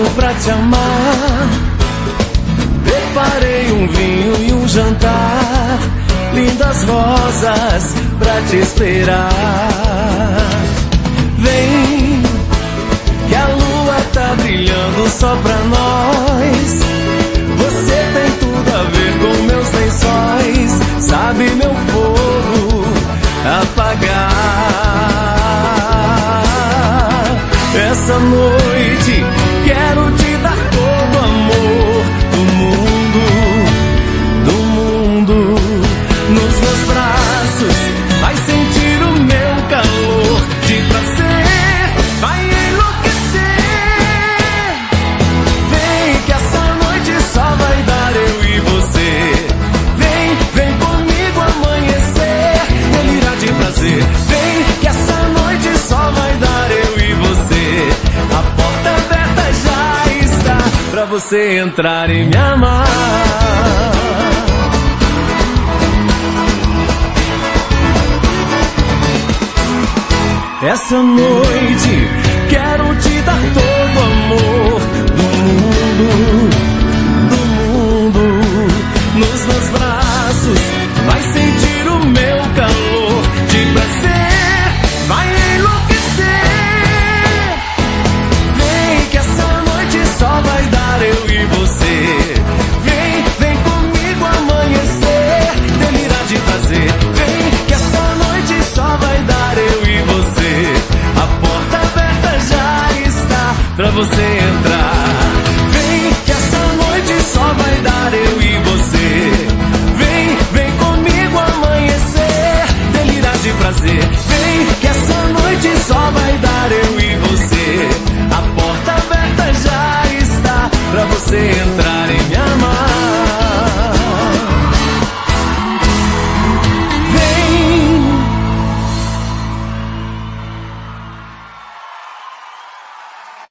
pra te amar. Preparei um vinho e um jantar, lindas rosas pra te esperar. Vem, que a lua tá brilhando só pra nós. Você tem tudo a ver com meus lençóis, sabe meu fogo apagar. Essa noite quero te dar todo o amor do mundo, nos meus braços. Vai sentir o meu calor de prazer, vai enlouquecer. Vem que essa noite só vai dar eu e você. Vem comigo amanhecer, delirar de prazer. Vem que essa noite só vai dar eu e você. A porta aberta já está pra você entrar e me amar. Essa noite quero te dar todo o amor do mundo, nos meus braços. Vai sentir o meu calor de prazer, vai enlouquecer. Vem que essa noite só vai dar eu e você. Vem comigo amanhecer, delirar de prazer. Vem que essa noite só vai dar eu e você. A porta aberta já está pra você